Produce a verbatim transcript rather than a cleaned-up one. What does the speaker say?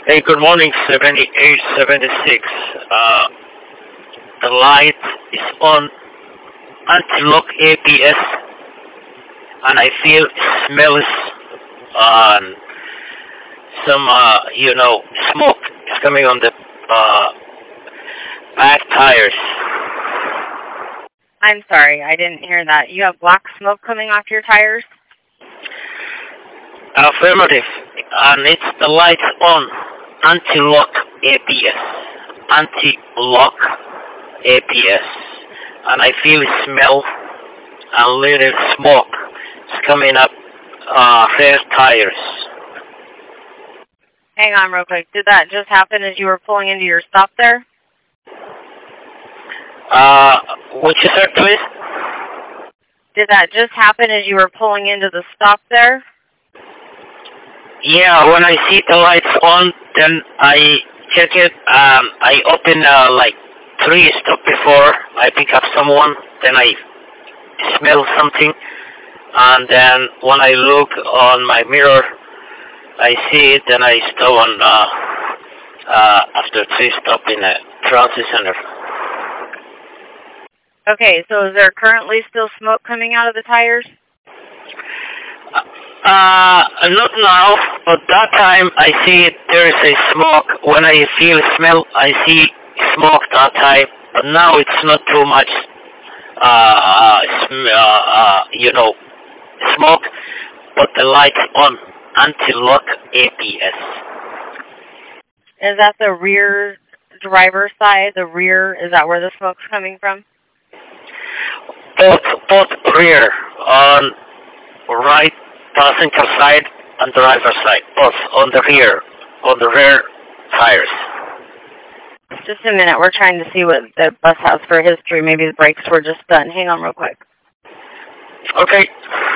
Hey, good morning, seventy-eight seventy-six. Uh, the light is on anti-lock A B S, and I feel smells and some, uh, you know, smoke is coming on the uh, back tires. I'm sorry, I didn't hear that. You have black smoke coming off your tires? Affirmative, and it's the lights on anti-lock A B S, anti-lock A B S, and I feel smell a little smoke is coming up uh, rear tires. Hang on real quick. Did that just happen as you were pulling into your stop there? Uh, which is it, please? Did that just happen as you were pulling into the stop there? Yeah, when I see the lights on, then I check it. Um, I open uh, like three stops before I pick up someone. Then I smell something, and then when I look on my mirror, I see it. Then I stop on uh, uh, after three stops in a transit center. Okay, so is there currently still smoke coming out of the tires? Uh, not now, but that time I see it, there is a smoke. When I feel smell, I see smoke that time. But now it's not too much, uh, sm- uh, uh, you know, smoke, but the lights on anti-lock A B S. Is that the rear driver's side? The rear, is that where the smoke's coming from? Both, both rear, on right passenger side and driver side, both on the rear, on the rear tires. Just a minute, we're trying to see what the bus has for history. Maybe the brakes were just done. Hang on real quick. Okay.